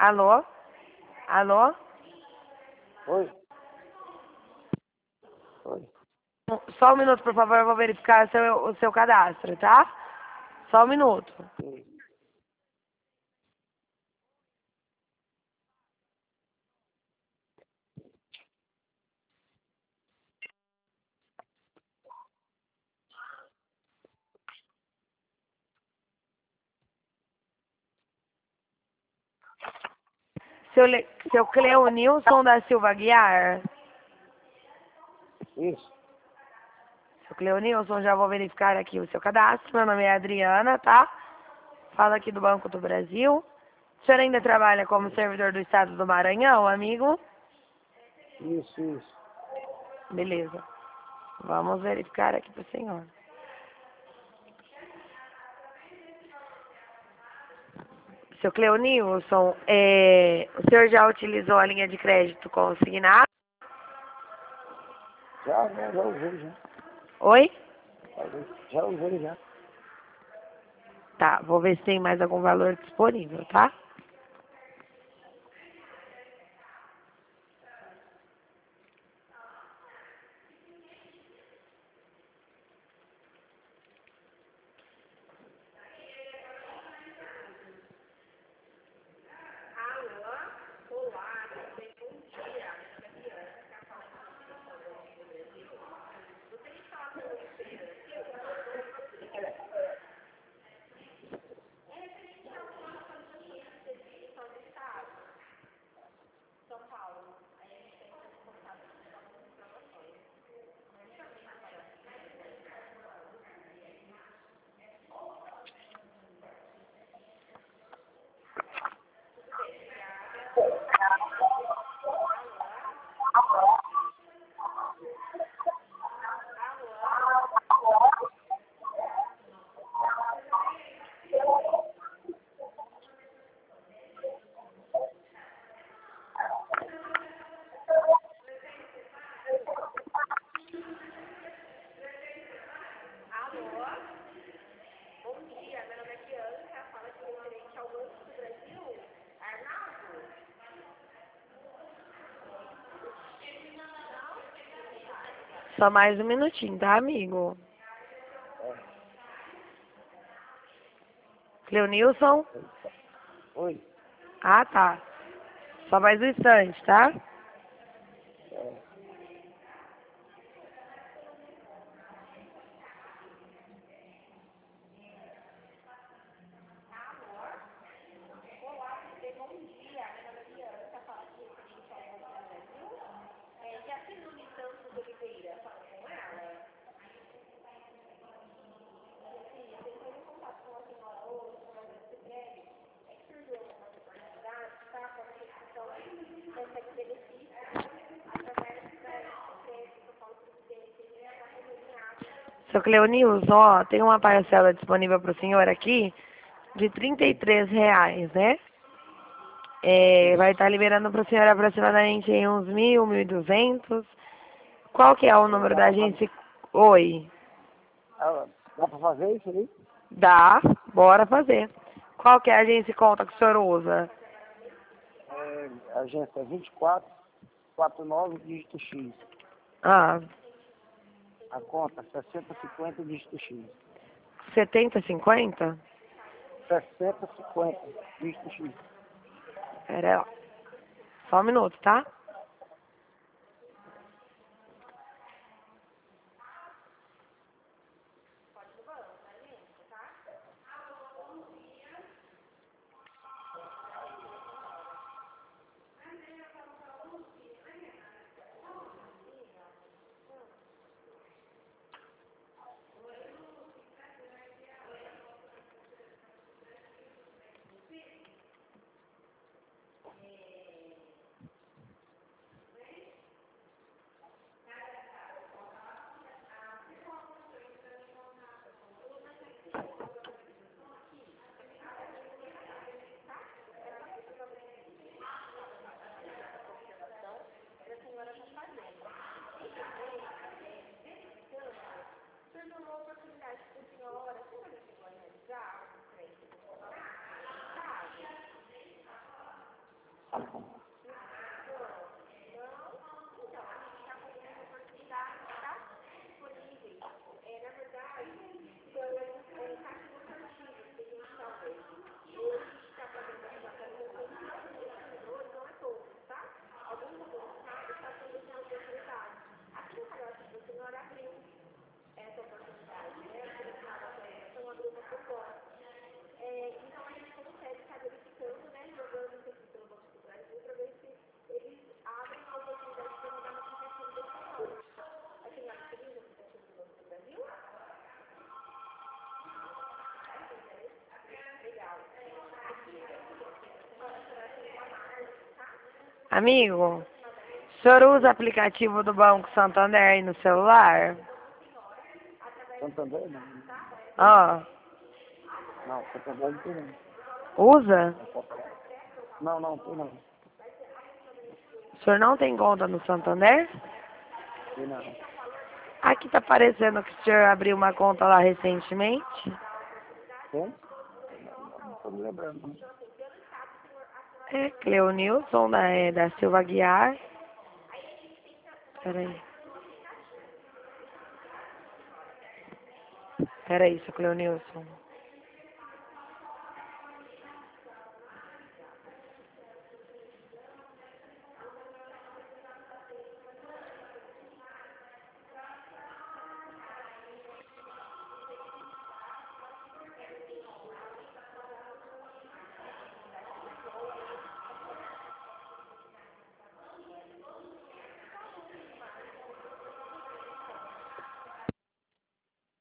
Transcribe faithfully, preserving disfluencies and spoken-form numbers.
Alô? Alô? Oi. Oi. Só um minuto, por favor, eu vou verificar o seu, o seu cadastro, tá? Só um minuto. Oi. Seu, Le... seu Cleonilson da Silva Guiar? Isso. Seu Cleonilson, já vou verificar aqui o seu cadastro. Meu nome é Adriana, tá? Falo aqui do Banco do Brasil. O senhor ainda trabalha como servidor do Estado do Maranhão, amigo? Isso, isso. Beleza. Vamos verificar aqui para o senhor. Seu Cleonilson, é... o senhor já utilizou a linha de crédito consignada? Já, já, já usei, já. Oi? Já usei, já. Tá, vou ver se tem mais algum valor disponível, tá? Só mais um minutinho, tá, amigo? Cleonilson? Oi. Ah, tá. Só mais um instante, tá? É. Seu Cleonilson, ó, tem uma parcela disponível para o senhor aqui de trinta e três reais, né? É, vai estar liberando para o senhor aproximadamente em uns mil, mil e duzentos. Qual que é o número Dá da pra agência? Oi. fazer, dá pra fazer isso aí? Dá, bora fazer. Qual que é a agência e conta que o senhor usa? É, agência vinte e quatro, quarenta e nove, dígito X. Ah, A conta sessenta cinquenta, dígito X. setenta, cinquenta? sessenta cinquenta, dígito X. Pera lá. Só um minuto, tá? Amigo, o senhor usa aplicativo do Banco Santander aí no celular? Santander não. Ó, Não, Santander não tem não. usa? Não, não, tem não. O senhor não tem conta no Santander? Tem não. Aqui tá parecendo que o senhor abriu uma conta lá recentemente. Tem? Não, não tô me lembrando. Não. É, Cleonilson da, é, da Silva Guiar. Peraí. Peraí, seu Cleonilson.